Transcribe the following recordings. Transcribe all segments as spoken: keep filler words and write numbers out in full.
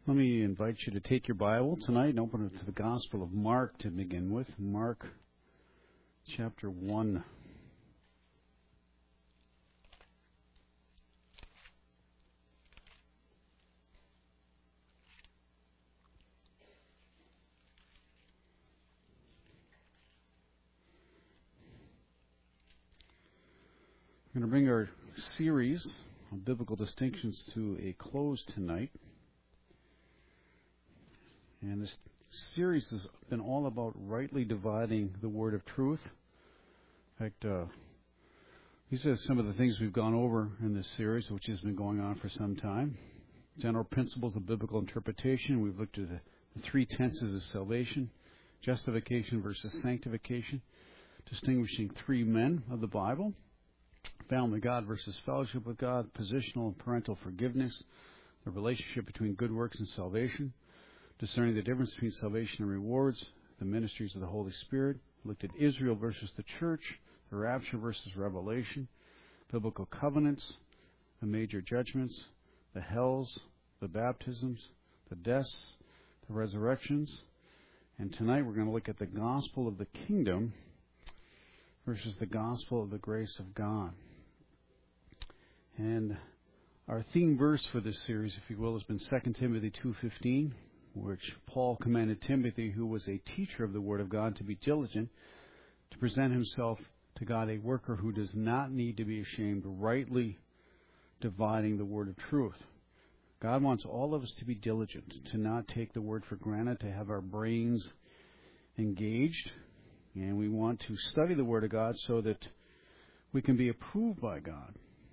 Let me invite you to take your Bible tonight and open it to the Gospel of Mark to begin with. Mark chapter one. We're going to bring our series of biblical distinctions to a close tonight. And this series has been all about rightly dividing the word of truth. In fact, uh, these are some of the things we've gone over in this series, which has been going on for some time. General principles of biblical interpretation. We've looked at the, the three tenses of salvation, justification versus sanctification, distinguishing three men of the Bible, family God versus fellowship with God, positional and parental forgiveness, the relationship between good works and salvation, discerning the difference between salvation and rewards, the ministries of the Holy Spirit, looked at Israel versus the church, the rapture versus revelation, biblical covenants, the major judgments, the hells, the baptisms, the deaths, the resurrections. And tonight we're going to look at the gospel of the kingdom versus the gospel of the grace of God. And our theme verse for this series, if you will, has been Second Timothy two fifteen, which Paul commanded Timothy, who was a teacher of the Word of God, to be diligent, to present himself to God a worker who does not need to be ashamed, rightly dividing the word of truth. God wants all of us to be diligent, to not take the word for granted, to have our brains engaged, and we want to study the Word of God so that we can be approved by God.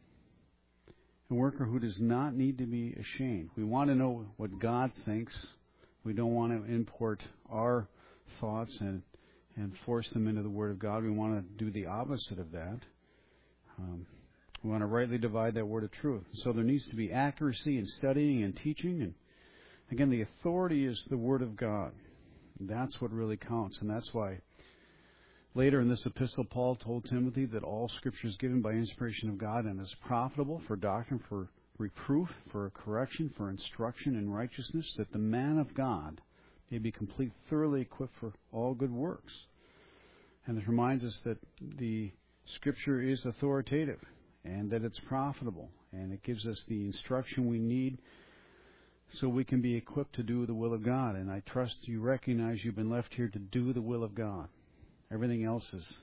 A worker who does not need to be ashamed. We want to know what God thinks. We don't want to import our thoughts and and force them into the Word of God. We want to do the opposite of that. Um, we want to rightly divide that word of truth. So there needs to be accuracy in studying and teaching. And again, the authority is the Word of God. That's what really counts. And that's why later in this epistle, Paul told Timothy that all Scripture is given by inspiration of God and is profitable for doctrine, for reproof, for correction, for instruction in righteousness, that the man of God may be complete, thoroughly equipped for all good works. And this reminds us that the Scripture is authoritative and that it's profitable, and it gives us the instruction we need so we can be equipped to do the will of God. And I trust you recognize you've been left here to do the will of God. Everything else is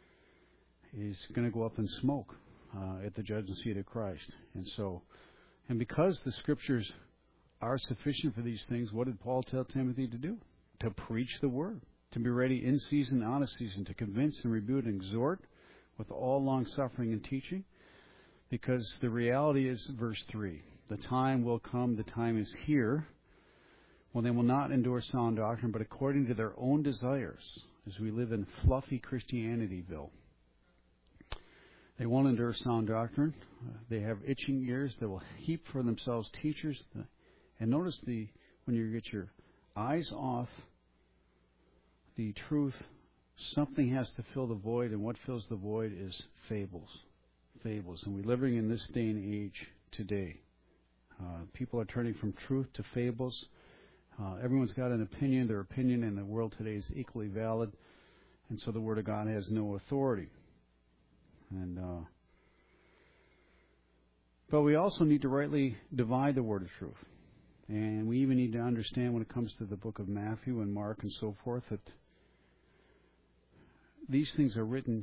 is going to go up in smoke uh, at the judgment seat of Christ. And so, and because the Scriptures are sufficient for these things, what did Paul tell Timothy to do? To preach the Word, to be ready in season, out of season, to convince and rebuke and exhort with all long suffering and teaching. Because the reality is, verse three, the time will come, the time is here, when they will not endure sound doctrine, but according to their own desires, as we live in fluffy Christianityville. They won't endure sound doctrine. Uh, they have itching ears. They will heap for themselves teachers. And notice the when you get your eyes off the truth, something has to fill the void, and what fills the void is fables. Fables. And we're living in this day and age today. Uh, people are turning from truth to fables. Uh, everyone's got an opinion. Their opinion in the world today is equally valid. And so the Word of God has no authority. And uh, but we also need to rightly divide the word of truth. And we even need to understand when it comes to the book of Matthew and Mark and so forth that these things are written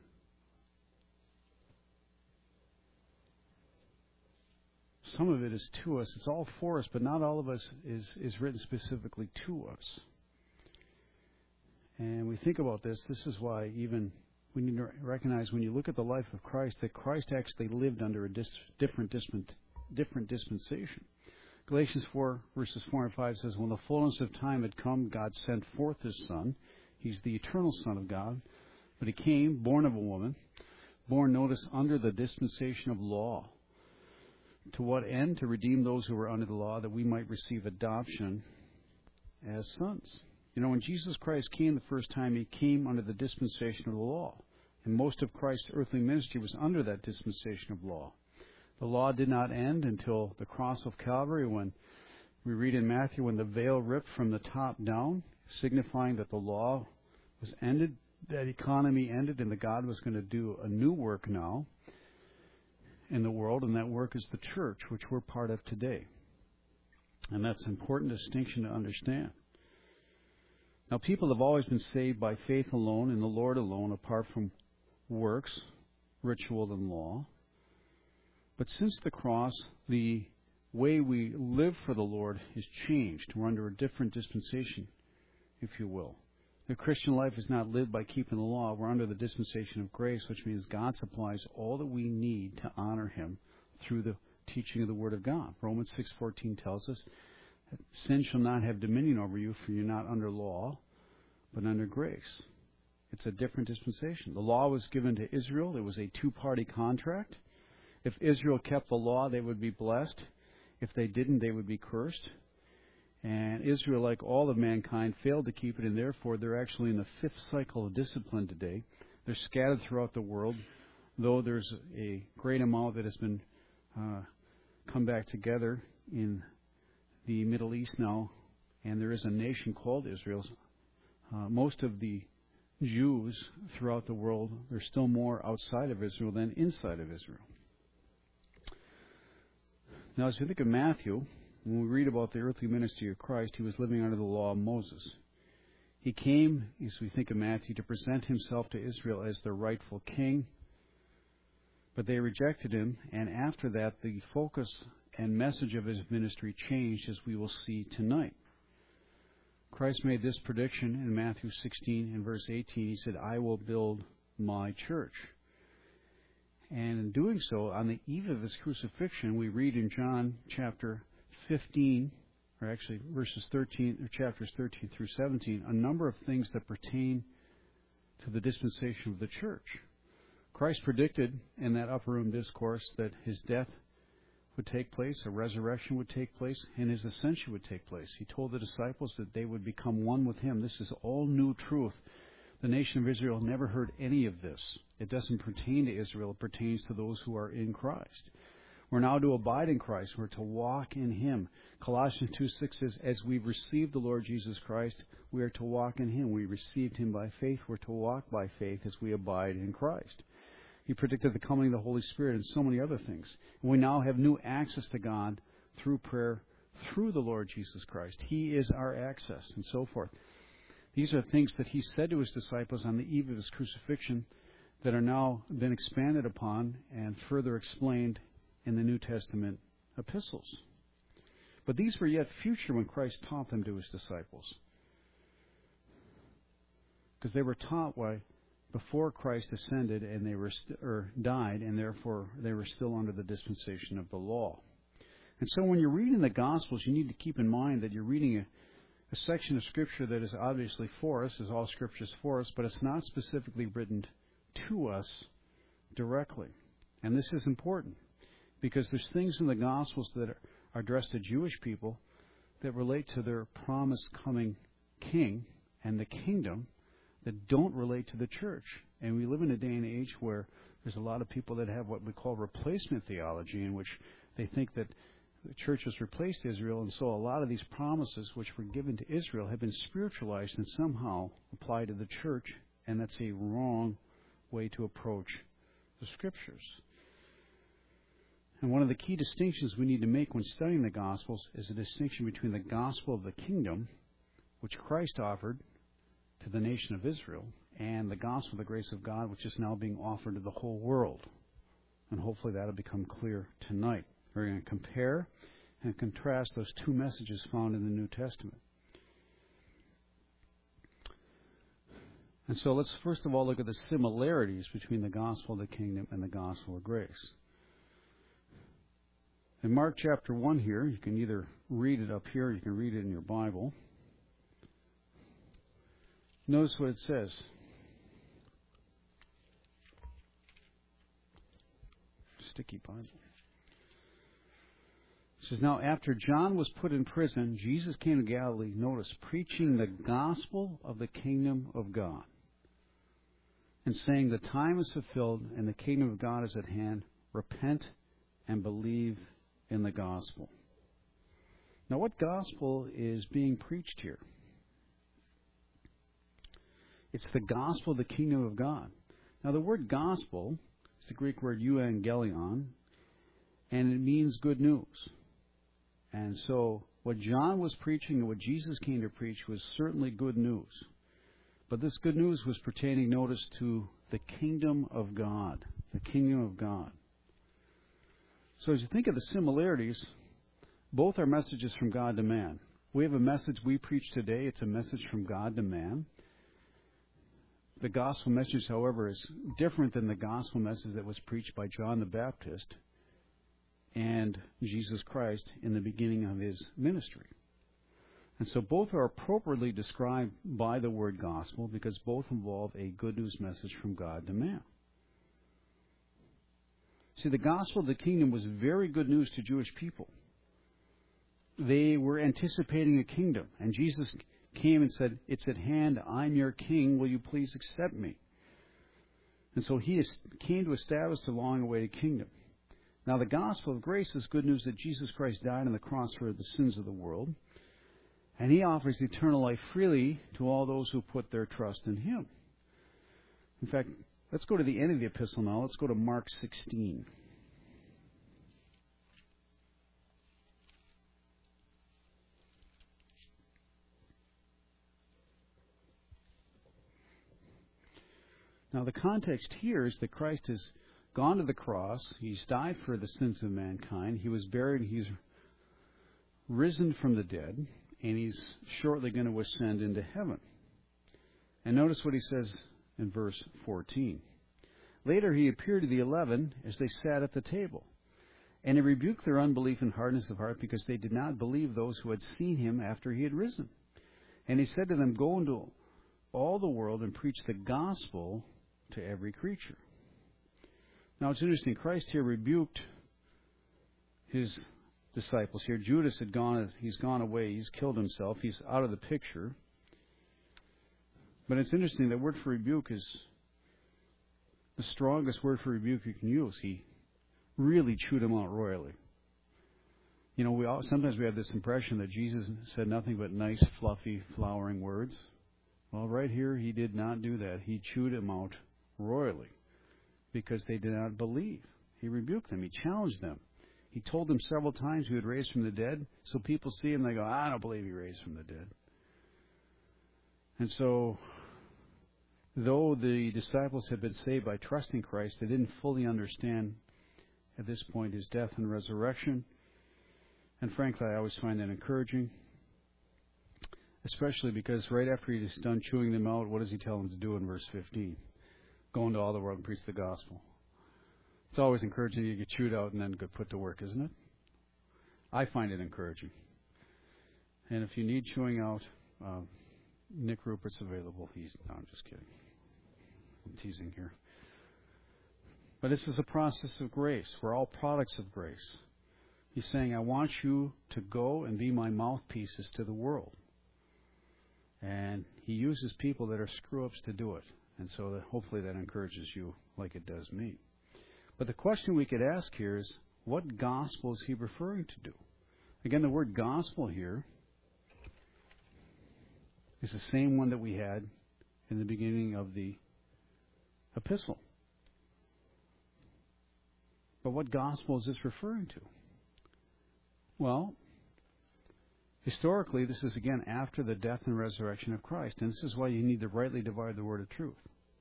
some of it is to us. It's all for us, but not all of us is, is written specifically to us. And we think about this. This is why even we need to recognize when you look at the life of Christ that Christ actually lived under a dis- different, disp- different dispensation. Galatians four, verses four and five says, when the fullness of time had come, God sent forth His Son. He's the eternal Son of God. But He came, born of a woman, born, notice, under the dispensation of law. To what end? To redeem those who were under the law, that we might receive adoption as sons. You know, when Jesus Christ came the first time, He came under the dispensation of the law. And most of Christ's earthly ministry was under that dispensation of law. The law did not end until the cross of Calvary, when We read in Matthew, when the veil ripped from the top down, signifying that the law was ended, that economy ended, and that God was going to do a new work now in the world, and that work is the church, which we're part of today. And that's an important distinction to understand. Now, people have always been saved by faith alone in the Lord alone, apart from works, ritual, and law. But since the cross, the way we live for the Lord has changed. We're under a different dispensation, if you will. The Christian life is not lived by keeping the law. We're under the dispensation of grace, which means God supplies all that we need to honor Him through the teaching of the Word of God. Romans six fourteen tells us that sin shall not have dominion over you, for you're not under law, but under grace. It's a different dispensation. The law was given to Israel. It was a two-party contract. If Israel kept the law, they would be blessed. If they didn't, they would be cursed. And Israel, like all of mankind, failed to keep it, and therefore they're actually in the fifth cycle of discipline today. They're scattered throughout the world, though there's a great amount that has been uh, come back together in the Middle East now, and there is a nation called Israel. Uh, most of the Jews throughout the world, there's still more outside of Israel than inside of Israel. Now, as we think of Matthew, when we read about the earthly ministry of Christ, he was living under the law of Moses. He came, as we think of Matthew, to present himself to Israel as their rightful king, but they rejected him, and after that, the focus and message of his ministry changed, as we will see tonight. Christ made this prediction in Matthew sixteen and verse eighteen. He said, I will build my church. And in doing so, on the eve of his crucifixion, we read in John chapter fifteen, or actually verses thirteen, or chapters thirteen through seventeen, a number of things that pertain to the dispensation of the church. Christ predicted in that upper room discourse that his death would take place, a resurrection would take place, and his ascension would take place. He told the disciples that they would become one with him. This is all new truth. The nation of Israel never heard any of this. It doesn't pertain to Israel. It pertains to those who are in Christ. We're now to abide in Christ. We're to walk in him. Colossians two six says, as we've received the Lord Jesus Christ, we are to walk in him. We received him by faith. We're to walk by faith as we abide in Christ. He predicted the coming of the Holy Spirit and so many other things. And we now have new access to God through prayer, through the Lord Jesus Christ. He is our access, and so forth. These are things that he said to his disciples on the eve of his crucifixion that are now been expanded upon and further explained in the New Testament epistles. But these were yet future when Christ taught them to his disciples. Because they were taught why before Christ ascended and they were st- or died, and therefore they were still under the dispensation of the law. And so when you're reading the Gospels, you need to keep in mind that you're reading a, a section of Scripture that is obviously for us, as all Scripture is for us, but it's not specifically written to us directly. And this is important, because there's things in the Gospels that are, are addressed to Jewish people that relate to their promised coming king and the kingdom that don't relate to the church. And we live in a day and age where there's a lot of people that have what we call replacement theology, in which they think that the church has replaced Israel, and so a lot of these promises which were given to Israel have been spiritualized and somehow applied to the church, and that's a wrong way to approach the Scriptures. And one of the key distinctions we need to make when studying the Gospels is a distinction between the gospel of the kingdom, which Christ offered to the nation of Israel, and the gospel of the grace of God, which is now being offered to the whole world. And hopefully that will become clear tonight. We're going to compare and contrast those two messages found in the New Testament. And so let's first of all look at the similarities between the gospel of the kingdom and the gospel of grace. In Mark chapter one here, you can either read it up here or you can read it in your Bible. Notice what it says. Sticky Bible. It says, now after John was put in prison, Jesus came to Galilee, notice, preaching the gospel of the kingdom of God, and saying, the time is fulfilled and the kingdom of God is at hand. Repent and believe in the gospel. Now, what gospel is being preached here? It's the gospel of the kingdom of God. Now, the word gospel is the Greek word euangelion, and it means good news. And so, what John was preaching and what Jesus came to preach was certainly good news. But this good news was pertaining, notice, to the kingdom of God. The kingdom of God. So as you think of the similarities, both are messages from God to man. We have a message we preach today. It's a message from God to man. The gospel message, however, is different than the gospel message that was preached by John the Baptist and Jesus Christ in the beginning of his ministry. And so both are appropriately described by the word gospel because both involve a good news message from God to man. See, the gospel of the kingdom was very good news to Jewish people. They were anticipating a kingdom, and Jesus came and said, "It's at hand, I'm your king, will you please accept me?" And so he came to establish the long-awaited kingdom. Now, the gospel of grace is good news that Jesus Christ died on the cross for the sins of the world, and he offers eternal life freely to all those who put their trust in him. In fact, let's go to the end of the epistle now. Let's go to Mark sixteen. Now, the context here is that Christ has gone to the cross. He's died for the sins of mankind. He was buried. He's risen from the dead. And he's shortly going to ascend into heaven. And notice what he says in verse fourteen. Later he appeared to the eleven as they sat at the table. And he rebuked their unbelief and hardness of heart because they did not believe those who had seen him after he had risen. And he said to them, "Go into all the world and preach the gospel to every creature." Now it's interesting, Christ here rebuked his disciples here. Judas had gone, he's gone away, he's killed himself, he's out of the picture. But it's interesting, that word for rebuke is the strongest word for rebuke you can use. He really chewed him out royally. You know, we all, sometimes we have this impression that Jesus said nothing but nice, fluffy, flowering words. Well, right here, he did not do that. He chewed him out royally because they did not believe. He rebuked them. He challenged them. He told them several times he would raise from the dead. So people see him, they go, "I don't believe he raised from the dead." And so, though the disciples had been saved by trusting Christ, they didn't fully understand at this point his death and resurrection. And frankly, I always find that encouraging, especially because right after he's done chewing them out, what does he tell them to do in verse fifteen? Go into all the world and preach the gospel. It's always encouraging you get chewed out and then get put to work, isn't it? I find it encouraging. And if you need chewing out, uh, Nick Rupert's available. He's no, I'm just kidding. I'm teasing here. But this is a process of grace. We're all products of grace. He's saying, I want you to go and be my mouthpieces to the world. And he uses people that are screw-ups to do it. And so that hopefully that encourages you like it does me. But the question we could ask here is, what gospel is he referring to do? Again, the word gospel here is the same one that we had in the beginning of the epistle. But what gospel is this referring to? Well, historically, this is again after the death and resurrection of Christ. And this is why you need to rightly divide the word of truth.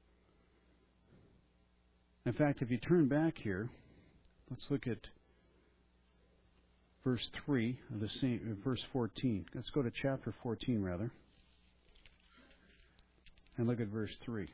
In fact, if you turn back here, let's look at verse three of the same, verse fourteen. Let's go to chapter fourteen, rather, and look at verse three.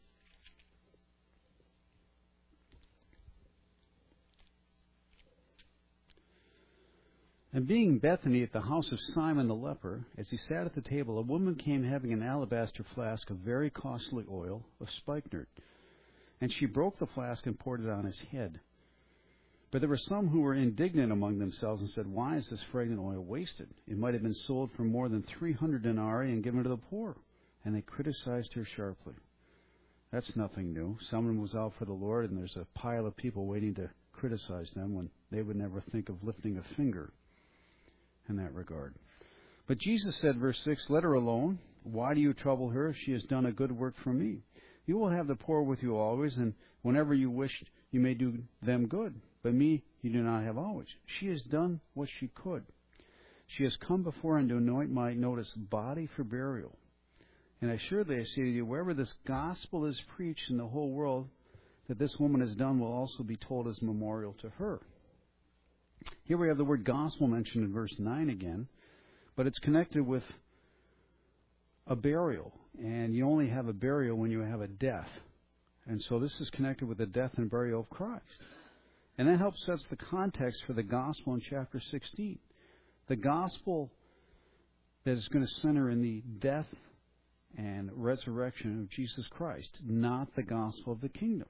And being in Bethany at the house of Simon the leper, as he sat at the table, a woman came having an alabaster flask of very costly oil of spikenard. And she broke the flask and poured it on his head. But there were some who were indignant among themselves and said, "Why is this fragrant oil wasted? It might have been sold for more than three hundred denarii and given to the poor." And they criticized her sharply. That's nothing new. Someone was out for the Lord, and there's a pile of people waiting to criticize them when they would never think of lifting a finger in that regard. But Jesus said, verse six, let her alone. Why do you trouble her? She has done a good work for me. You will have the poor with you always, and whenever you wish, you may do them good. But me you do not have always. She has done what she could. She has come before and to anoint my, notice, body for burial. And assuredly I say to you, wherever this gospel is preached in the whole world, that this woman has done will also be told as memorial to her. Here we have the word gospel mentioned in verse nine again, but it's connected with a burial. And you only have a burial when you have a death. And so this is connected with the death and burial of Christ. And that helps set the context for the gospel in chapter sixteen. The gospel that is going to center in the death and resurrection of Jesus Christ, not the gospel of the kingdom.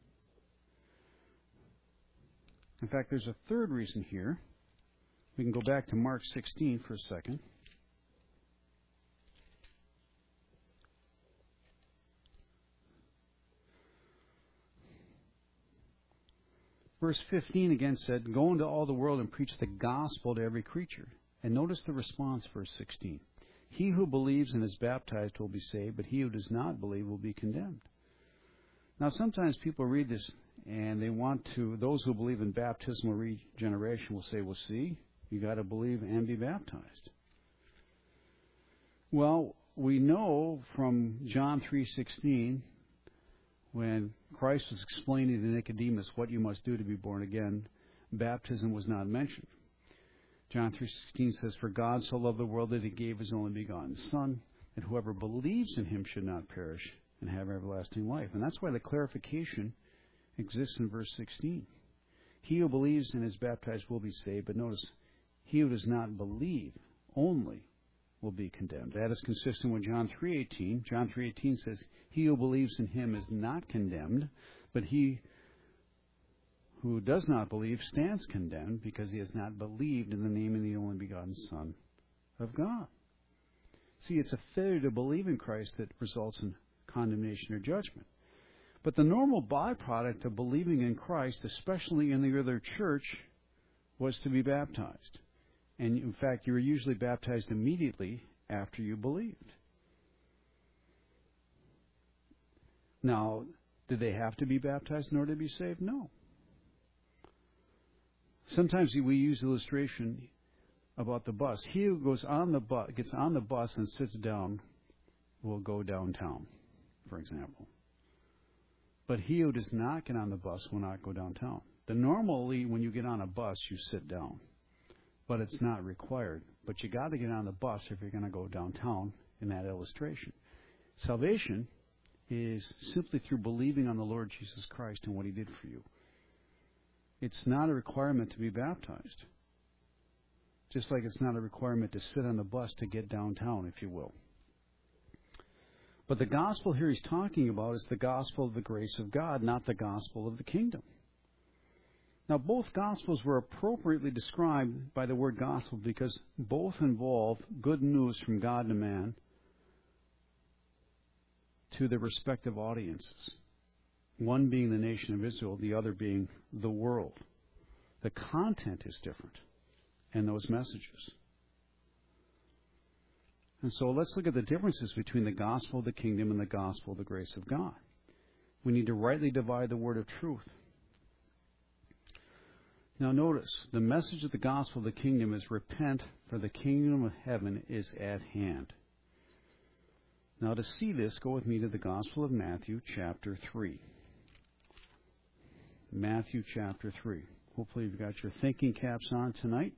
In fact, there's a third reason here. We can go back to Mark sixteen for a second. Verse fifteen again said, go into all the world and preach the gospel to every creature. And notice the response, verse sixteen. He who believes and is baptized will be saved, but he who does not believe will be condemned. Now, sometimes people read this and they want to, those who believe in baptismal regeneration will say, well, see, you got to believe and be baptized. Well, we know from John three sixteen, when Christ was explaining to Nicodemus what you must do to be born again, baptism was not mentioned. John three sixteen says, for God so loved the world that he gave his only begotten Son, that whoever believes in him should not perish and have everlasting life. And that's why the clarification exists in verse sixteen. He who believes and is baptized will be saved, but notice, he who does not believe only will be condemned. That is consistent with John three eighteen. John three eighteen says, he who believes in him is not condemned, but he who does not believe stands condemned because he has not believed in the name of the only begotten Son of God. See, it's a failure to believe in Christ that results in condemnation or judgment. But the normal byproduct of believing in Christ, especially in the early church, was to be baptized. And in fact, you were usually baptized immediately after you believed. Now, did they have to be baptized in order to be saved? No. Sometimes we use illustration about the bus. He who goes on the bus, gets on the bus and sits down will go downtown, for example. But he who does not get on the bus will not go downtown. The normally, when you get on a bus, you sit down. But it's not required. But you got to get on the bus if you're going to go downtown in that illustration. Salvation is simply through believing on the Lord Jesus Christ and what he did for you. It's not a requirement to be baptized. Just like it's not a requirement to sit on the bus to get downtown, if you will. But the gospel here he's talking about is the gospel of the grace of God, not the gospel of the kingdom. Now, both Gospels were appropriately described by the word gospel because both involve good news from God to man to their respective audiences. One being the nation of Israel, the other being the world. The content is different in those messages. And so let's look at the differences between the gospel of the kingdom and the gospel of the grace of God. We need to rightly divide the word of truth. Now notice, the message of the gospel of the kingdom is repent, for the kingdom of heaven is at hand. Now to see this, go with me to the Gospel of Matthew chapter three. Matthew chapter three. Hopefully you've got your thinking caps on tonight.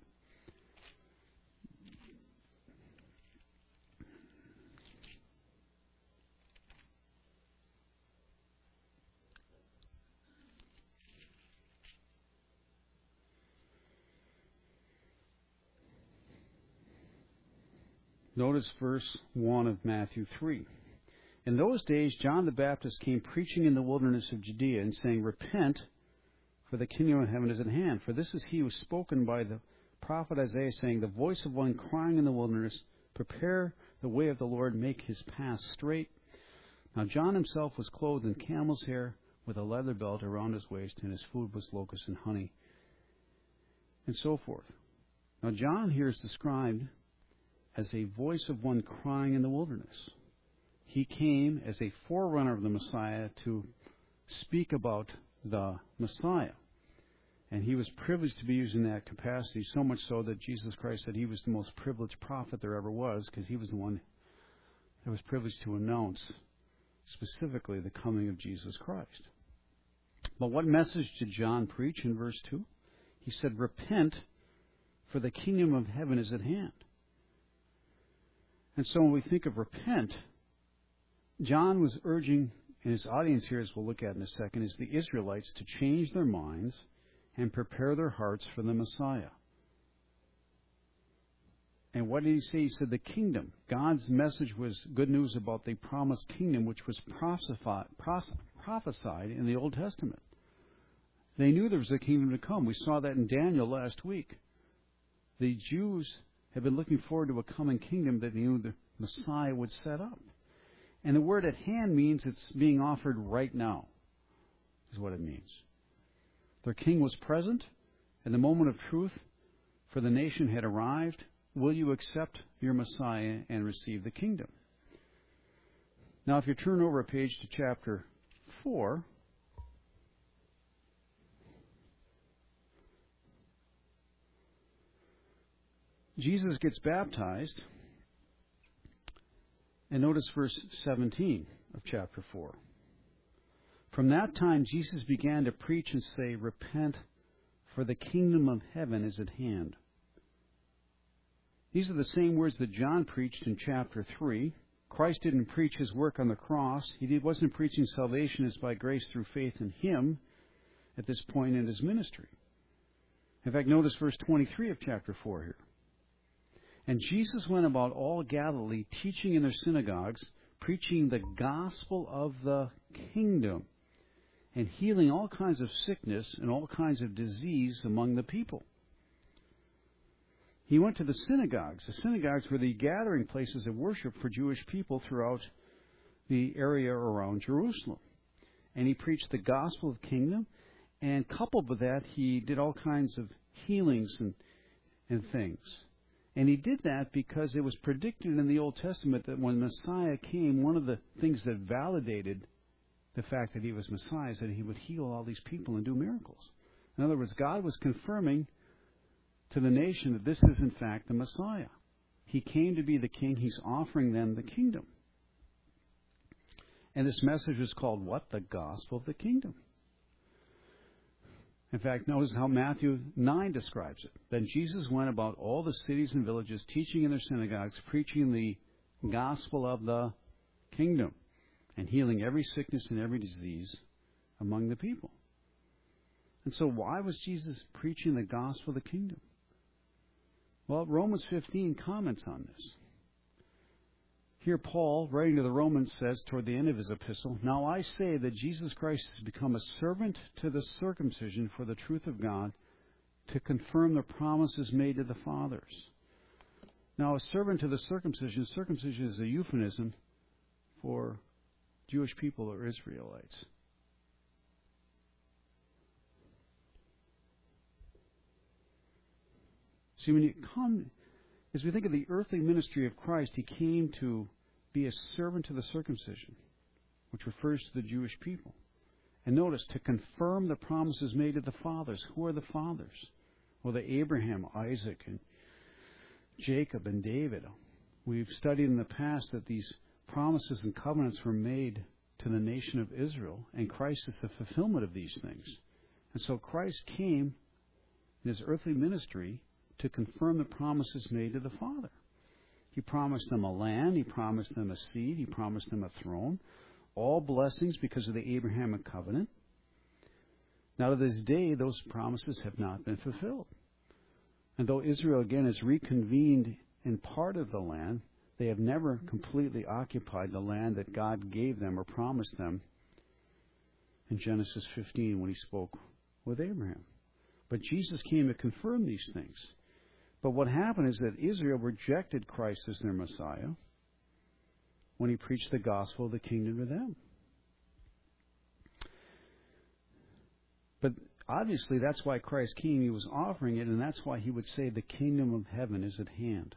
Notice verse one of Matthew three. In those days, John the Baptist came preaching in the wilderness of Judea and saying, repent, for the kingdom of heaven is at hand. For this is he who was spoken by the prophet Isaiah, saying, the voice of one crying in the wilderness, prepare the way of the Lord, make his path straight. Now John himself was clothed in camel's hair, with a leather belt around his waist, and his food was locusts and honey, and so forth. Now, John here is described as a voice of one crying in the wilderness. He came as a forerunner of the Messiah to speak about the Messiah. And he was privileged to be used in that capacity, so much so that Jesus Christ said he was the most privileged prophet there ever was, because he was the one that was privileged to announce specifically the coming of Jesus Christ. But what message did John preach in verse two? He said, "Repent, for the kingdom of heaven is at hand." And so when we think of repent, John was urging, and his audience here, as we'll look at in a second, is the Israelites to change their minds and prepare their hearts for the Messiah. And what did he say? He said the kingdom. God's message was good news about the promised kingdom, which was prophesied in the Old Testament. They knew there was a kingdom to come. We saw that in Daniel last week. The Jews have been looking forward to a coming kingdom that they knew the Messiah would set up. And the word at hand means it's being offered right now, is what it means. Their king was present, and the moment of truth for the nation had arrived. Will you accept your Messiah and receive the kingdom? Now, if you turn over a page to chapter four, Jesus gets baptized, and notice verse seventeen of chapter four. From that time, Jesus began to preach and say, "Repent, for the kingdom of heaven is at hand." These are the same words that John preached in chapter three. Christ didn't preach his work on the cross. He wasn't preaching salvation as by grace through faith in him at this point in his ministry. In fact, notice verse twenty-three of chapter four here. "And Jesus went about all Galilee, teaching in their synagogues, preaching the gospel of the kingdom, and healing all kinds of sickness and all kinds of disease among the people." He went to the synagogues. The synagogues were the gathering places of worship for Jewish people throughout the area around Jerusalem. And he preached the gospel of kingdom, and coupled with that, he did all kinds of healings and, and things. And he did that because it was predicted in the Old Testament that when Messiah came, one of the things that validated the fact that he was Messiah is that he would heal all these people and do miracles. In other words, God was confirming to the nation that this is in fact the Messiah. He came to be the king. He's offering them the kingdom. And this message is called what? The gospel of the kingdom. In fact, notice how Matthew nine describes it. Then Jesus went about all the cities and villages, teaching in their synagogues, preaching the gospel of the kingdom, and healing every sickness and every disease among the people. And so why was Jesus preaching the gospel of the kingdom? Well, Romans fifteen comments on this. Here Paul, writing to the Romans, says toward the end of his epistle, "Now I say that Jesus Christ has become a servant to the circumcision for the truth of God, to confirm the promises made to the fathers." Now, a servant to the circumcision, circumcision is a euphemism for Jewish people or Israelites. See, when you come, as we think of the earthly ministry of Christ, he came to be a servant to the circumcision, which refers to the Jewish people. And notice, to confirm the promises made to the fathers. Who are the fathers? Well, the Abraham, Isaac, and Jacob, and David. We've studied in the past that these promises and covenants were made to the nation of Israel, and Christ is the fulfillment of these things. And so Christ came in his earthly ministry to confirm the promises made to the Father. He promised them a land, he promised them a seed, he promised them a throne, all blessings because of the Abrahamic covenant. Now to this day, those promises have not been fulfilled. And though Israel again is reconvened in part of the land, they have never completely occupied the land that God gave them or promised them in Genesis fifteen when he spoke with Abraham. But Jesus came to confirm these things. But what happened is that Israel rejected Christ as their Messiah when he preached the gospel of the kingdom to them. But Obviously, that's why Christ came. He was offering it, and that's why he would say the kingdom of heaven is at hand.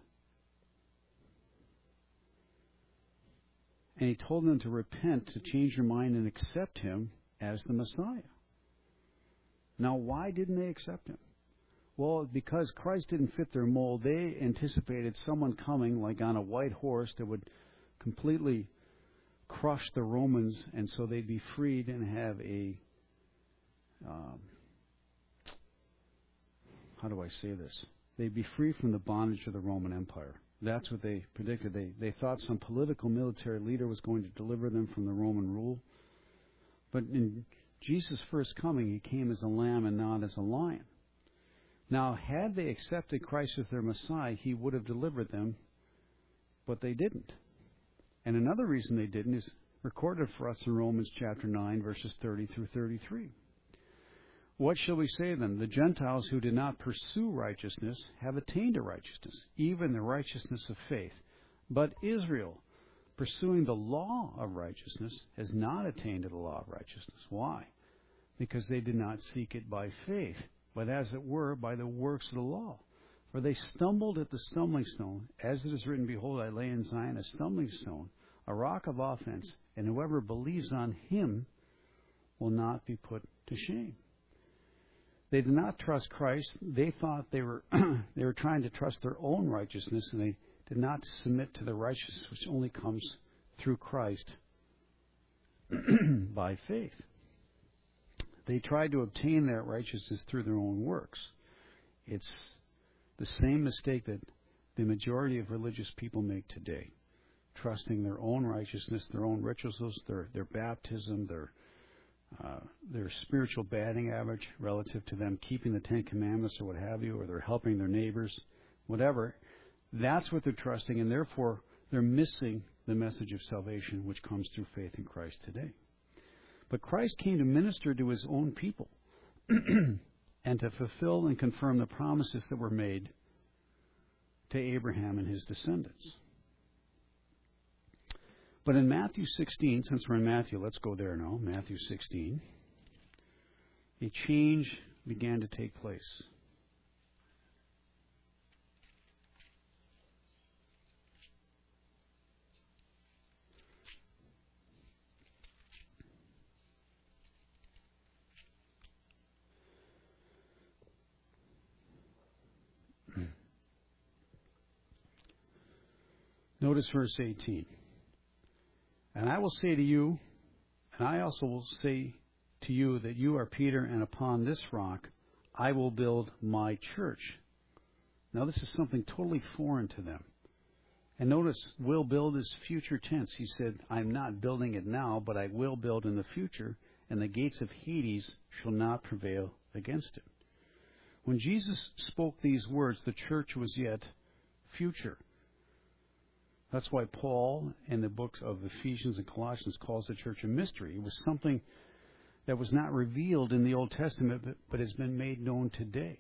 And he told them to repent, to change their mind, and accept him as the Messiah. Now, why didn't they accept him? Well, because Christ didn't fit their mold. They anticipated someone coming like on a white horse that would completely crush the Romans, and so they'd be freed and have a, um, how do I say this? They'd be free from the bondage of the Roman Empire. That's what they predicted. They they thought some political military leader was going to deliver them from the Roman rule. But in Jesus' first coming, he came as a lamb and not as a lion. Now, had they accepted Christ as their Messiah, he would have delivered them, but they didn't. And another reason they didn't is recorded for us in Romans chapter nine, verses thirty through thirty-three. What shall we say then? The Gentiles who did not pursue righteousness have attained to righteousness, even the righteousness of faith. But Israel, pursuing the law of righteousness, has not attained to the law of righteousness. Why? Because they did not seek it by faith, but as it were by the works of the law. For they stumbled at the stumbling stone, as it is written, Behold, I lay in Zion a stumbling stone, a rock of offense, and whoever believes on him will not be put to shame. They did not trust Christ. They thought they were they were trying to trust their own righteousness, and they did not submit to the righteousness which only comes through Christ by faith. They tried to obtain that righteousness through their own works. It's the same mistake that the majority of religious people make today, trusting their own righteousness, their own rituals, their their baptism, their Uh, their spiritual batting average relative to them keeping the Ten Commandments or what have you, or they're helping their neighbors, whatever. That's what they're trusting, and therefore they're missing the message of salvation which comes through faith in Christ today. But Christ came to minister to his own people and to fulfill and confirm the promises that were made to Abraham and his descendants. But in Matthew sixteen, since we're in Matthew, let's go there now, Matthew sixteen, a change began to take place. Notice verse eighteen. And I will say to you, and I also will say to you that you are Peter, and upon this rock I will build my church. Now this is something totally foreign to them. And notice, will build is future tense. He said, I'm not building it now, but I will build in the future, and the gates of Hades shall not prevail against it. When Jesus spoke these words, the church was yet future. That's why Paul, in the books of Ephesians and Colossians, calls the church a mystery. It was something that was not revealed in the Old Testament, but, but has been made known today.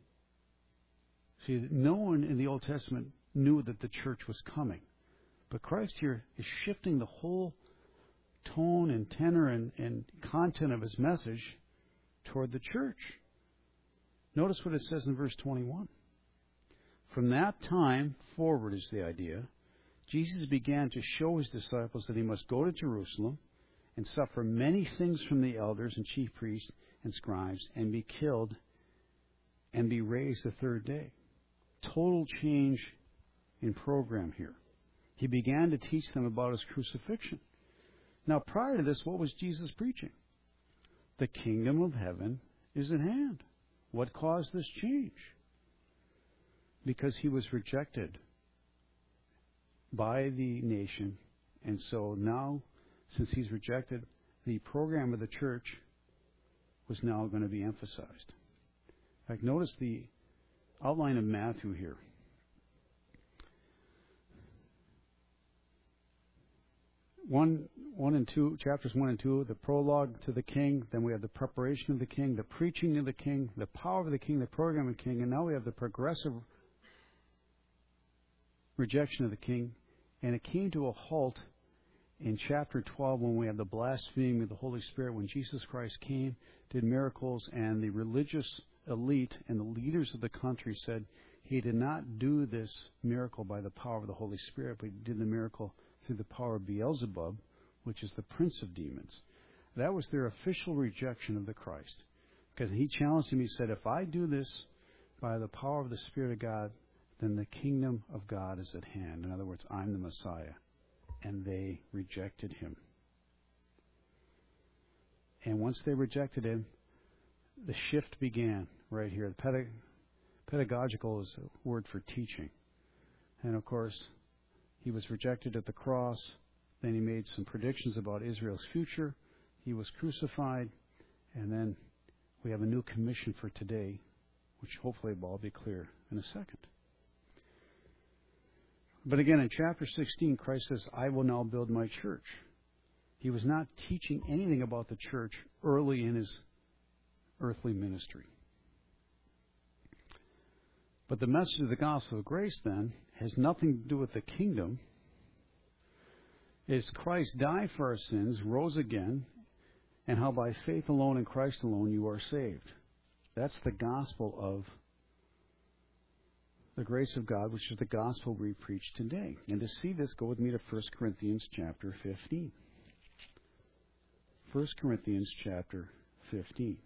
See, no one in the Old Testament knew that the church was coming. But Christ here is shifting the whole tone and tenor and, and content of his message toward the church. Notice what it says in verse twenty-one. From that time forward is the idea. Jesus began to show his disciples that he must go to Jerusalem and suffer many things from the elders and chief priests and scribes and be killed and be raised the third day. Total change in program here. He began to teach them about his crucifixion. Now, prior to this, what was Jesus preaching? The kingdom of heaven is at hand. What caused this change? Because he was rejected by the nation, and so now, since he's rejected, the program of the church was now going to be emphasized. In fact, notice the outline of Matthew here. One, one and two, chapters one and two, the prologue to the king, then we have the preparation of the king, the preaching of the king, the power of the king, the program of the king, and now we have the progressive rejection of the king. And it came to a halt in chapter twelve, when we have the blaspheming of the Holy Spirit, when Jesus Christ came, did miracles, and the religious elite and the leaders of the country said he did not do this miracle by the power of the Holy Spirit, but he did the miracle through the power of Beelzebub, which is the prince of demons. That was their official rejection of the Christ. Because he challenged him, he said, if I do this by the power of the Spirit of God, then the kingdom of God is at hand. In other words, I'm the Messiah. And they rejected him. And once they rejected him, the shift began right here. The pedag- pedagogical is a word for teaching. And of course, he was rejected at the cross. Then he made some predictions about Israel's future. He was crucified. And then we have a new commission for today, which hopefully will all be clear in a second. But again, in chapter sixteen, Christ says, I will now build my church. He was not teaching anything about the church early in his earthly ministry. But the message of the gospel of grace, then, has nothing to do with the kingdom. It's Christ died for our sins, rose again, and how by faith alone in Christ alone you are saved. That's the gospel of the grace of God, which is the gospel we preach today. And to see this, go with me to First Corinthians chapter fifteen. First Corinthians chapter fifteen.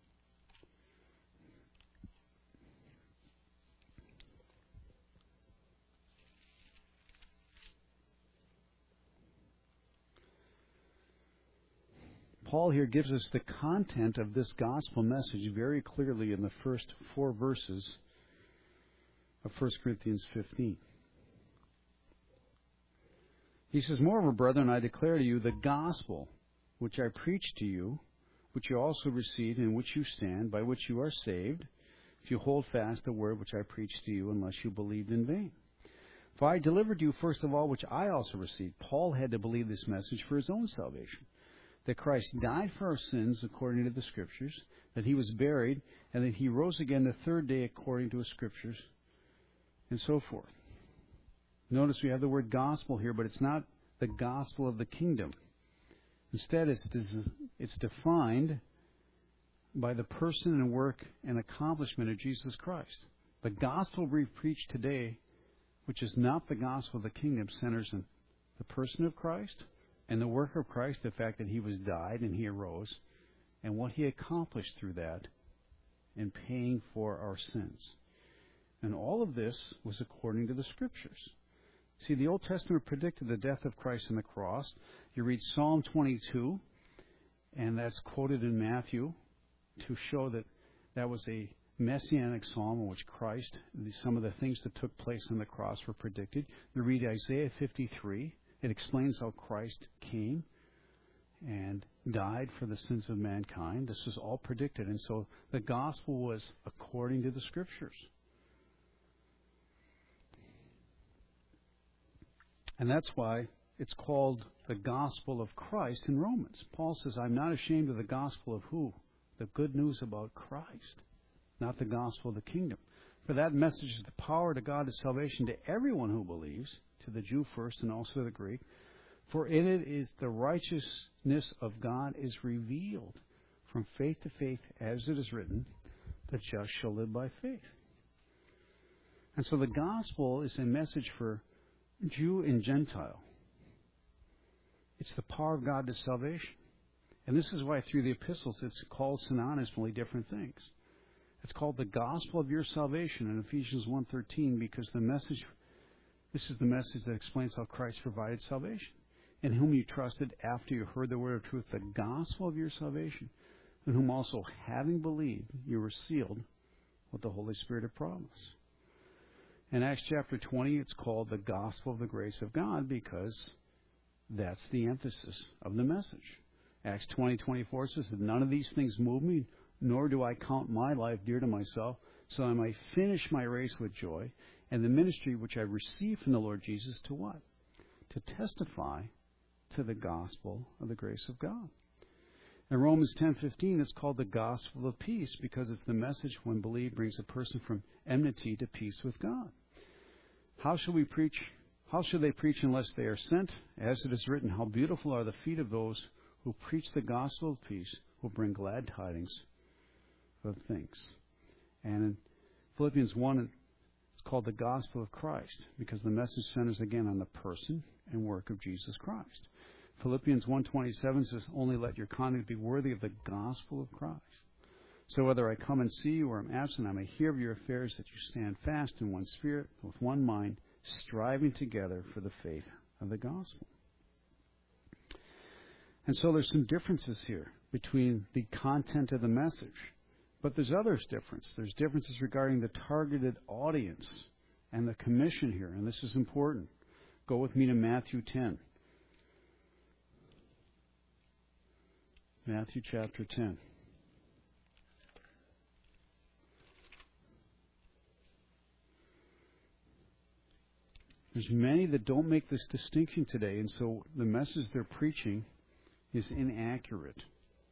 Paul here gives us the content of this gospel message very clearly in the first four verses of First Corinthians fifteen. He says, moreover, brethren, I declare to you the gospel which I preached to you, which you also received, in which you stand, by which you are saved, if you hold fast the word which I preached to you, unless you believed in vain. For I delivered to you first of all, which I also received. Paul had to believe this message for his own salvation. That Christ died for our sins according to the Scriptures, that he was buried, and that he rose again the third day according to the Scriptures, and so forth. Notice we have the word gospel here, but it's not the gospel of the kingdom. Instead, it's, it's defined by the person and work and accomplishment of Jesus Christ. The gospel we preach today, which is not the gospel of the kingdom, centers in the person of Christ and the work of Christ, the fact that he was died and he arose, and what he accomplished through that in paying for our sins. And all of this was according to the Scriptures. See, the Old Testament predicted the death of Christ on the cross. You read Psalm twenty-two, and that's quoted in Matthew to show that that was a messianic psalm in which Christ, some of the things that took place on the cross were predicted. You read Isaiah fifty-three. It explains how Christ came and died for the sins of mankind. This was all predicted. And so the gospel was according to the Scriptures. And that's why it's called the gospel of Christ in Romans. Paul says, I'm not ashamed of the gospel of who? The good news about Christ, not the gospel of the kingdom. For that message is the power to God to salvation to everyone who believes, to the Jew first and also to the Greek. For in it is the righteousness of God is revealed from faith to faith, as it is written, the just shall live by faith. And so the gospel is a message for Jew and Gentile. It's the power of God to salvation. And this is why through the epistles it's called synonymously different things. It's called the gospel of your salvation in Ephesians one thirteen, because the message, this is the message that explains how Christ provided salvation, in whom you trusted after you heard the word of truth, the gospel of your salvation, in whom also, having believed, you were sealed with the Holy Spirit of promise. In Acts chapter twenty, it's called the gospel of the grace of God, because that's the emphasis of the message. Acts twenty twenty-four says that none of these things move me, nor do I count my life dear to myself, so I might finish my race with joy, and the ministry which I received from the Lord Jesus to what? To testify to the gospel of the grace of God. In Romans ten fifteen, it's called the gospel of peace, because it's the message when believed brings a person from enmity to peace with God. How shall we preach? How shall they preach unless they are sent? As it is written, how beautiful are the feet of those who preach the gospel of peace, who bring glad tidings of things. And in Philippians one, it's called the gospel of Christ, because the message centers again on the person and work of Jesus Christ. Philippians one twenty-seven says, only let your conduct be worthy of the gospel of Christ. So whether I come and see you or am absent, I may hear of your affairs, that you stand fast in one spirit, with one mind, striving together for the faith of the gospel. And so there's some differences here between the content of the message. But there's others difference. There's differences regarding the targeted audience and the commission here. And this is important. Go with me to Matthew ten. Matthew chapter ten. There's many that don't make this distinction today, and so the message they're preaching is inaccurate.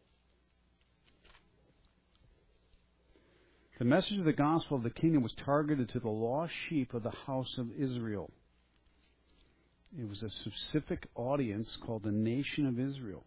The message of the gospel of the kingdom was targeted to the lost sheep of the house of Israel. It was a specific audience called the nation of Israel.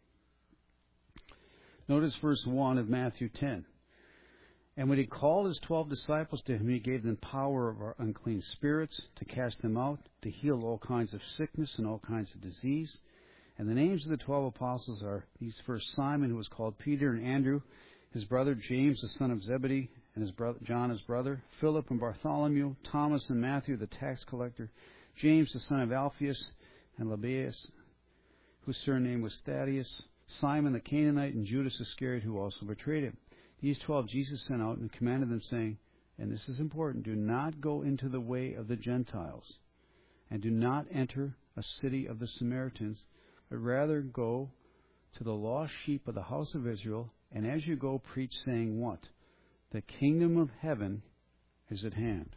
Notice verse one of Matthew ten. And when he called his twelve disciples to him, he gave them power over unclean spirits, to cast them out, to heal all kinds of sickness and all kinds of disease. And the names of the twelve apostles are these: first Simon, who was called Peter, and Andrew, his brother, James, the son of Zebedee, and his brother John, his brother, Philip and Bartholomew, Thomas and Matthew, the tax collector, James, the son of Alphaeus, and Lebbaeus, whose surname was Thaddeus, Simon the Canaanite, and Judas Iscariot, who also betrayed him. These twelve Jesus sent out and commanded them, saying, and this is important, do not go into the way of the Gentiles, and do not enter a city of the Samaritans, but rather go to the lost sheep of the house of Israel, and as you go, preach, saying what? The kingdom of heaven is at hand.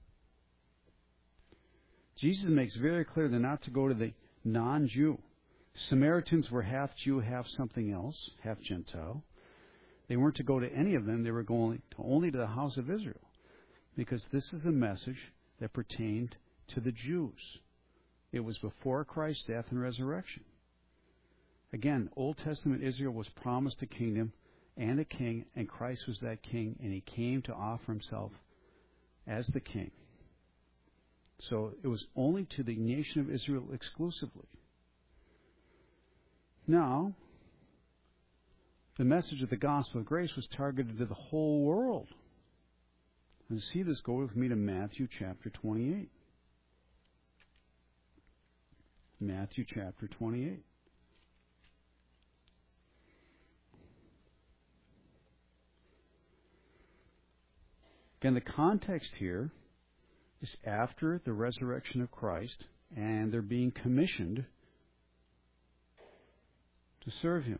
Jesus makes very clear they're not to go to the non-Jew. Samaritans were half Jew, half something else, half Gentile. They weren't to go to any of them. They were going to only to the house of Israel, because this is a message that pertained to the Jews. It was before Christ's death and resurrection. Again, Old Testament Israel was promised a kingdom and a king, and Christ was that king, and he came to offer himself as the king. So it was only to the nation of Israel exclusively. Now, the message of the gospel of grace was targeted to the whole world. And to see this, go with me to Matthew chapter twenty-eight. Matthew chapter twenty-eight. Again, the context here is after the resurrection of Christ, and they're being commissioned to serve him.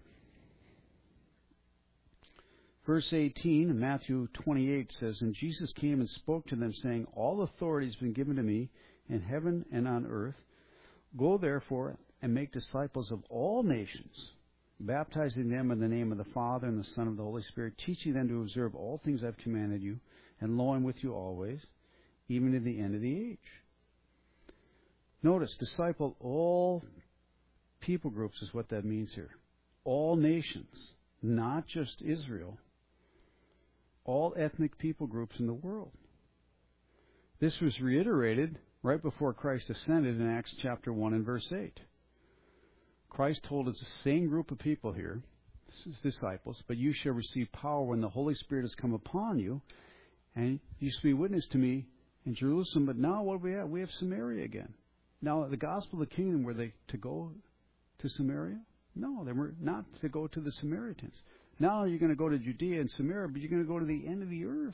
Verse eighteen of Matthew twenty-eight says, and Jesus came and spoke to them, saying, all authority has been given to me in heaven and on earth. Go therefore and make disciples of all nations, baptizing them in the name of the Father and the Son and the Holy Spirit, teaching them to observe all things I've commanded you, and lo, I'm with you always, even to the end of the age. Notice, disciple all people groups is what that means here. All nations, not just Israel. All ethnic people groups in the world. This was reiterated right before Christ ascended in Acts chapter one and verse eight. Christ told us the same group of people here, his disciples, but you shall receive power when the Holy Spirit has come upon you, and you shall be witness to me in Jerusalem. But now what do we have? We have Samaria again. Now, the gospel of the kingdom, were they to go to Samaria? No, they were not to go to the Samaritans. Now you're going to go to Judea and Samaria, but you're going to go to the end of the earth.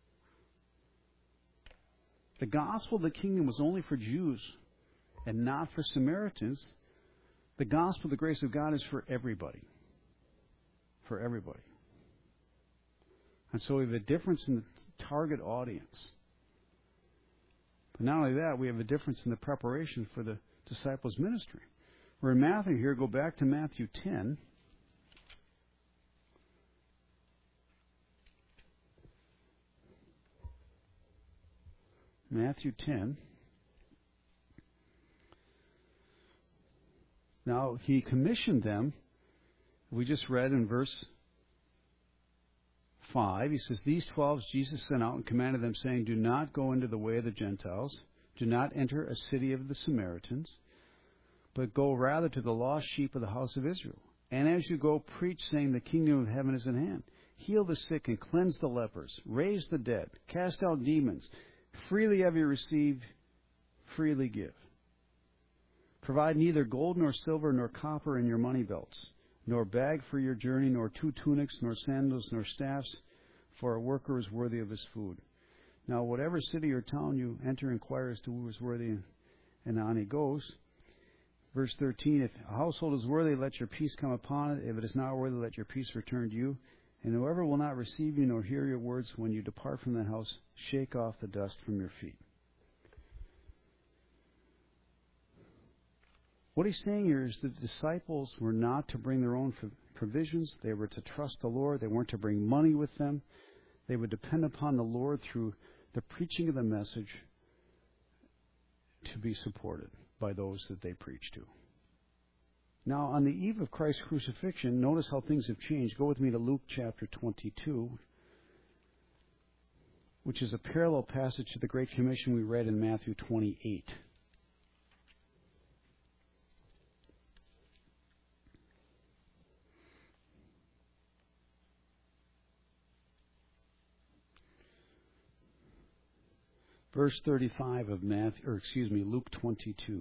The gospel of the kingdom was only for Jews and not for Samaritans. The gospel of the grace of God is for everybody. For everybody. And so we have a difference in the target audience. But not only that, we have a difference in the preparation for the disciples' ministry. We're in Matthew here. Go back to Matthew ten. Matthew ten. Now, he commissioned them. We just read in verse five, he says, These twelve Jesus sent out and commanded them, saying, Do not go into the way of the Gentiles. Do not enter a city of the Samaritans, but go rather to the lost sheep of the house of Israel. And as you go, preach, saying, The kingdom of heaven is at hand. Heal the sick and cleanse the lepers. Raise the dead. Cast out demons. Freely have you received, freely give. Provide neither gold nor silver nor copper in your money belts, nor bag for your journey, nor two tunics, nor sandals, nor staffs, for a worker is worthy of his food. Now, whatever city or town you enter, inquire as to who is worthy, and on he goes. Verse thirteen, If a household is worthy, let your peace come upon it. If it is not worthy, let your peace return to you. And whoever will not receive you nor hear your words, when you depart from that house, shake off the dust from your feet. What he's saying here is the disciples were not to bring their own provisions. They were to trust the Lord. They weren't to bring money with them. They would depend upon the Lord through the preaching of the message to be supported by those that they preach to. Now, on the eve of Christ's crucifixion, notice how things have changed. Go with me to Luke chapter twenty-two, which is a parallel passage to the Great Commission we read in Matthew twenty-eight. Verse thirty-five of Matthew, or excuse me, Luke twenty-two.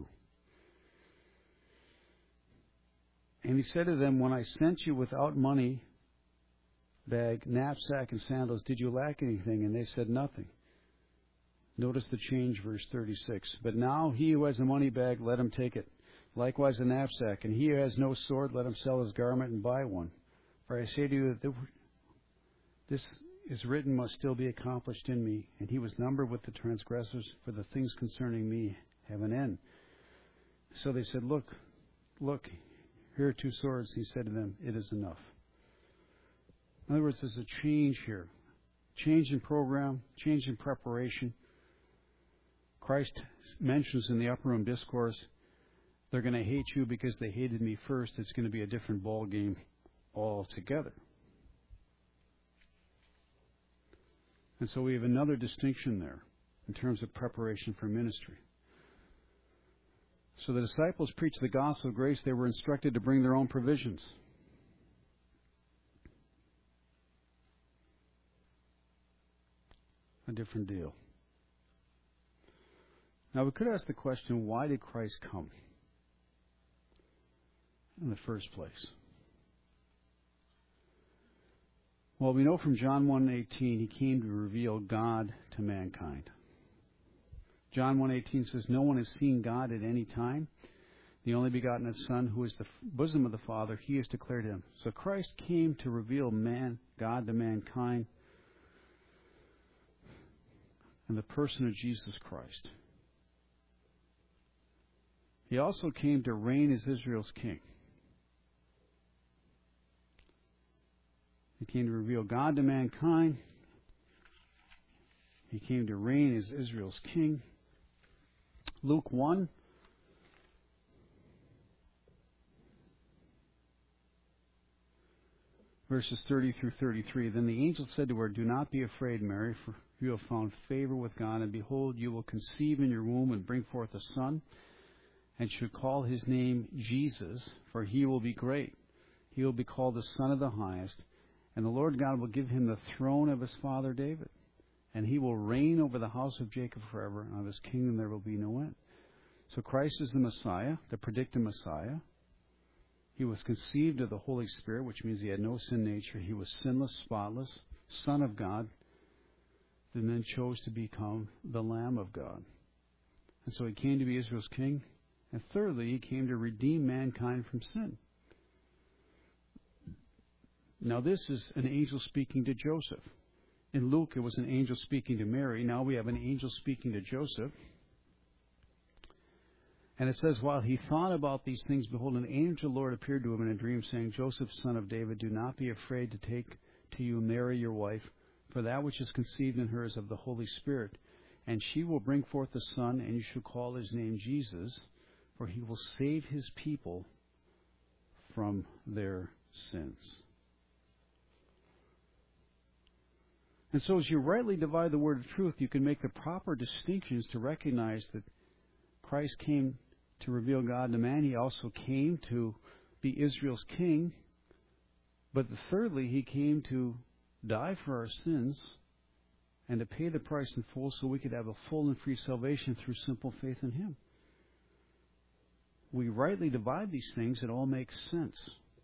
And he said to them, When I sent you without money, bag, knapsack, and sandals, did you lack anything? And they said, Nothing. Notice the change, verse thirty-six. But now he who has a money bag, let him take it. Likewise a knapsack. And he who has no sword, let him sell his garment and buy one. For I say to you that this is written must still be accomplished in me. And he was numbered with the transgressors, for the things concerning me have an end. So they said, Look, look, here are two swords. He said to them, It is enough. In other words, there's a change here. Change in program, change in preparation. Christ mentions in the upper room discourse, they're going to hate you because they hated me first. It's going to be a different ball game altogether. And so we have another distinction there in terms of preparation for ministry. So the disciples preached the gospel of grace. They were instructed to bring their own provisions. A different deal. Now we could ask the question, why did Christ come in the first place? Well, we know from John one eighteen, he came to reveal God to mankind. John one eighteen says, No one has seen God at any time. The only begotten Son, who is the bosom of the Father, he has declared him. So Christ came to reveal man, God to mankind in the person of Jesus Christ. He also came to reign as Israel's king. He came to reveal God to mankind. He came to reign as Israel's king. Luke one. Verses thirty through thirty-three. Then the angel said to her, Do not be afraid, Mary, for you have found favor with God, and behold, you will conceive in your womb and bring forth a son, and should call his name Jesus, for he will be great. He will be called the Son of the Highest, and the Lord God will give him the throne of his father David, and he will reign over the house of Jacob forever, and of his kingdom there will be no end. So Christ is the Messiah, the predicted Messiah. He was conceived of the Holy Spirit, which means he had no sin nature. He was sinless, spotless, Son of God, and then chose to become the Lamb of God. And so he came to be Israel's king. And thirdly, he came to redeem mankind from sin. Now this is an angel speaking to Joseph. In Luke, it was an angel speaking to Mary. Now we have an angel speaking to Joseph. And it says, While he thought about these things, behold, an angel of the Lord appeared to him in a dream, saying, Joseph, son of David, do not be afraid to take to you Mary, your wife, for that which is conceived in her is of the Holy Spirit. And she will bring forth a son, and you shall call his name Jesus, for he will save his people from their sins. And so as you rightly divide the word of truth, you can make the proper distinctions to recognize that Christ came to reveal God to man. He also came to be Israel's king. But thirdly, he came to die for our sins and to pay the price in full so we could have a full and free salvation through simple faith in him. We rightly divide these things, it all makes sense.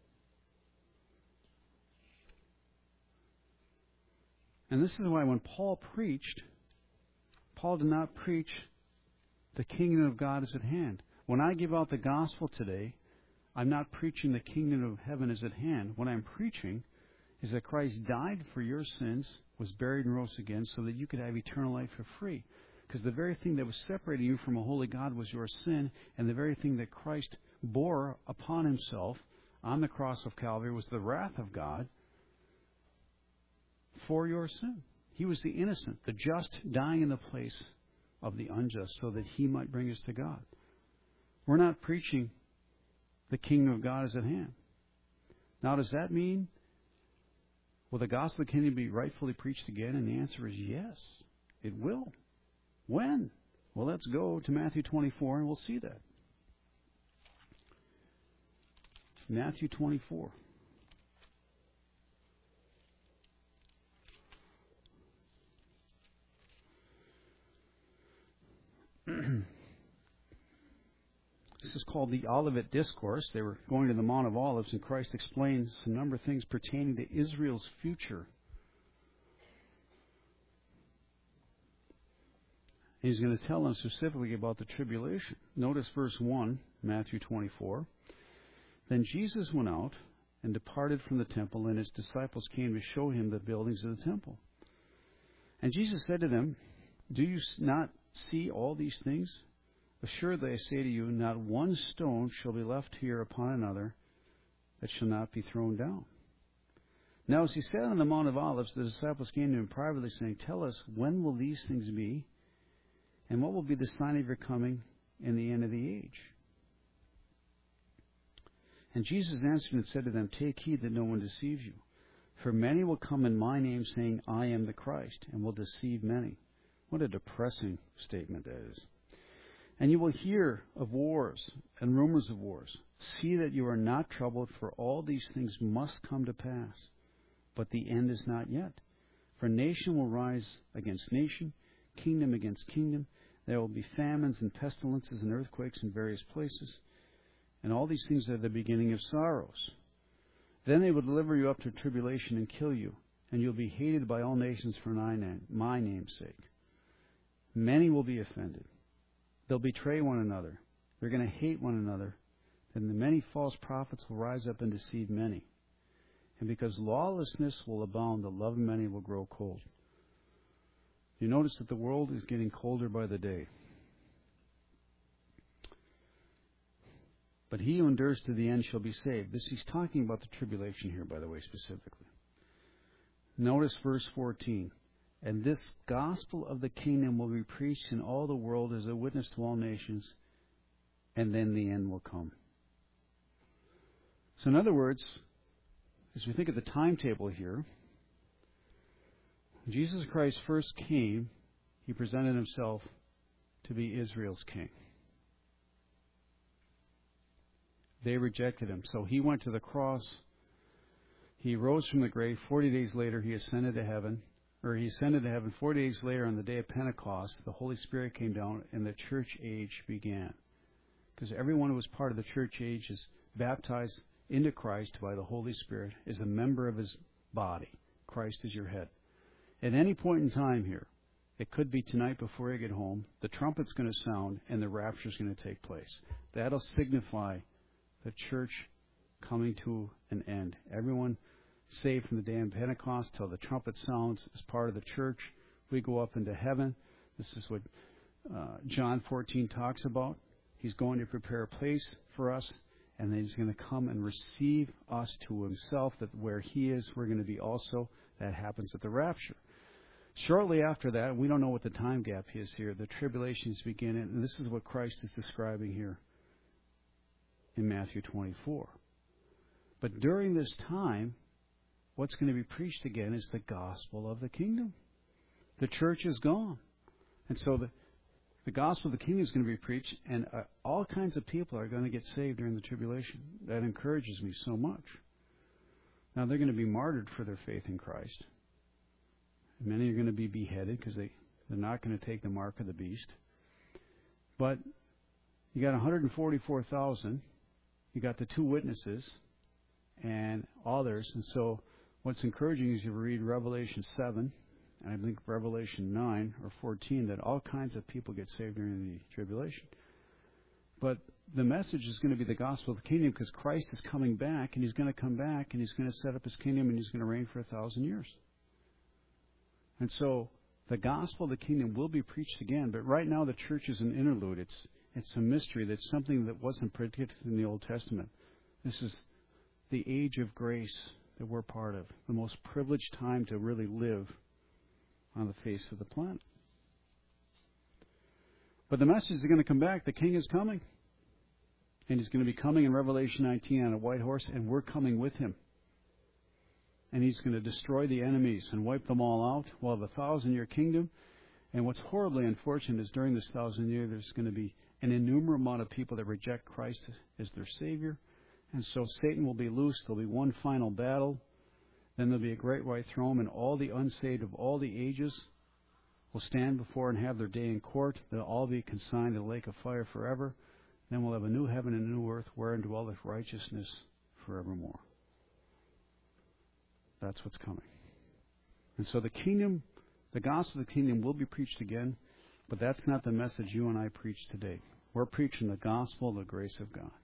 And this is why when Paul preached, Paul did not preach the kingdom of God is at hand. When I give out the gospel today, I'm not preaching the kingdom of heaven is at hand. What I'm preaching is that Christ died for your sins, was buried and rose again so that you could have eternal life for free. Because the very thing that was separating you from a holy God was your sin, and the very thing that Christ bore upon himself on the cross of Calvary was the wrath of God for your sin. He was the innocent, the just, dying in the place of the unjust so that he might bring us to God. We're not preaching the kingdom of God is at hand. Now, does that mean, will the gospel of the kingdom be rightfully preached again? And the answer is yes, it will. When? Well, let's go to Matthew twenty-four and we'll see that. Matthew twenty-four. This is called the Olivet Discourse. They were going to the Mount of Olives, and Christ explains a number of things pertaining to Israel's future. He's going to tell them specifically about the tribulation. Notice verse one, Matthew twenty-four. Then Jesus went out and departed from the temple, and his disciples came to show him the buildings of the temple. And Jesus said to them, do you not see all these things? Assuredly, I say to you, not one stone shall be left here upon another that shall not be thrown down. Now, as he sat on the Mount of Olives, the disciples came to him privately, saying, tell us, when will these things be? And what will be the sign of your coming and the end of the age? And Jesus answered and said to them, take heed that no one deceives you. For many will come in my name, saying, I am the Christ, and will deceive many. What a depressing statement that is. And you will hear of wars and rumors of wars. See that you are not troubled, for all these things must come to pass. But the end is not yet. For nation will rise against nation, kingdom against kingdom. There will be famines and pestilences and earthquakes in various places. And all these things are the beginning of sorrows. Then they will deliver you up to tribulation and kill you, and you'll be hated by all nations for my name's sake. Many will be offended. They'll betray one another. They're going to hate one another. And the many false prophets will rise up and deceive many. And because lawlessness will abound, the love of many will grow cold. You notice that the world is getting colder by the day. But he who endures to the end shall be saved. This he's talking about the tribulation here, by the way, specifically. Notice verse fourteen. And this gospel of the kingdom will be preached in all the world as a witness to all nations, and then the end will come. So in other words, as we think of the timetable here, when Jesus Christ first came, he presented himself to be Israel's king. They rejected him. So he went to the cross. He rose from the grave. Forty days later, he ascended to heaven. Or he ascended to heaven. Forty days later, on the day of Pentecost, the Holy Spirit came down and the church age began. Because everyone who was part of the church age is baptized into Christ by the Holy Spirit, is a member of his body. Christ is your head. At any point in time here, it could be tonight before you get home, the trumpet's going to sound and the rapture's going to take place. That'll signify the church coming to an end. Everyone saved from the day of Pentecost till the trumpet sounds as part of the church. We go up into heaven. This is what uh, John fourteen talks about. He's going to prepare a place for us, and then he's going to come and receive us to himself, that where he is, we're going to be also. That happens at the rapture. Shortly after that, we don't know what the time gap is here, the tribulations begin, and this is what Christ is describing here in Matthew twenty-four. But during this time, what's going to be preached again is the gospel of the kingdom. The church is gone. And so the, the gospel of the kingdom is going to be preached, and uh, all kinds of people are going to get saved during the tribulation. That encourages me so much. Now, they're going to be martyred for their faith in Christ. Many are going to be beheaded because they, they're not going to take the mark of the beast. But you got one hundred forty-four thousand. You got the two witnesses and others. And so what's encouraging is you read Revelation seven, and I think Revelation nine or fourteen, that all kinds of people get saved during the tribulation. But the message is going to be the gospel of the kingdom, because Christ is coming back, and he's going to come back, and he's going to set up his kingdom, and he's going to reign for a thousand years. And so the gospel of the kingdom will be preached again, but right now the church is an interlude. It's it's a mystery. That's something that wasn't predicted in the Old Testament. This is the age of grace that we're part of, the most privileged time to really live on the face of the planet. But the message is going to come back. The king is coming. And he's going to be coming in Revelation nineteen on a white horse, and we're coming with him. And he's going to destroy the enemies and wipe them all out. We'll have a thousand-year kingdom. And what's horribly unfortunate is during this thousand year, there's going to be an innumerable amount of people that reject Christ as their Savior. And so Satan will be loose. There'll be one final battle. Then there'll be a great white throne, and all the unsaved of all the ages will stand before and have their day in court. They'll all be consigned to the lake of fire forever. Then we'll have a new heaven and a new earth wherein dwelleth righteousness forevermore. That's what's coming. And so the kingdom, the gospel of the kingdom will be preached again, but that's not the message you and I preach today. We're preaching the gospel of the grace of God.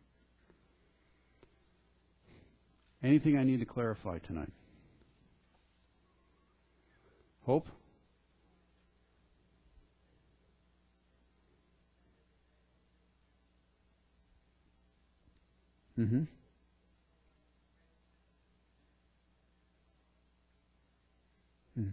Anything I need to clarify tonight? Hope? Mm-hmm. Mm.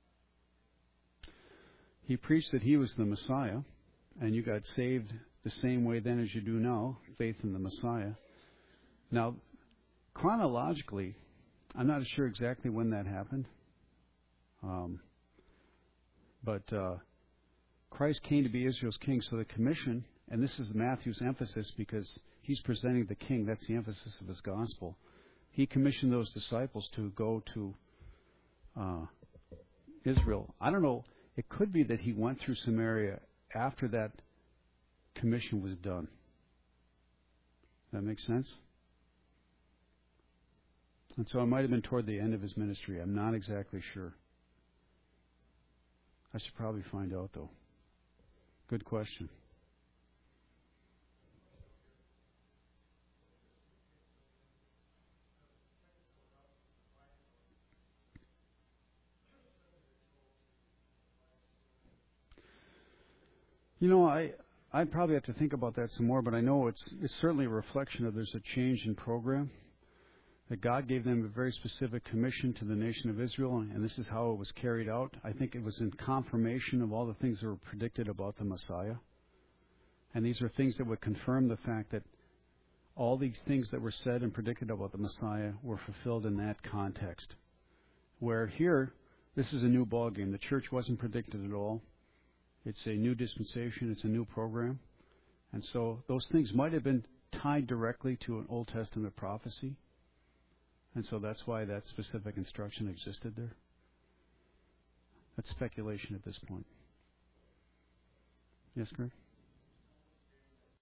He preached that he was the Messiah, and you got saved the same way then as you do now, faith in the Messiah. Now, chronologically, I'm not sure exactly when that happened, um, but uh, Christ came to be Israel's king, so the commission, and this is Matthew's emphasis because he's presenting the king, that's the emphasis of his gospel. He commissioned those disciples to go to uh, Israel. I don't know, it could be that he went through Samaria after that commission was done. That makes sense? And so it might have been toward the end of his ministry. I'm not exactly sure. I should probably find out, though. Good question. You know, I I probably have to think about that some more, but I know it's it's certainly a reflection of there's a change in program. That God gave them a very specific commission to the nation of Israel, and this is how it was carried out. I think it was in confirmation of all the things that were predicted about the Messiah. And these are things that would confirm the fact that all these things that were said and predicted about the Messiah were fulfilled in that context. Where here, this is a new ballgame. The church wasn't predicted at all. It's a new dispensation. It's a new program. And so those things might have been tied directly to an Old Testament prophecy. And so that's why that specific instruction existed there. That's speculation at this point. Yes, Greg?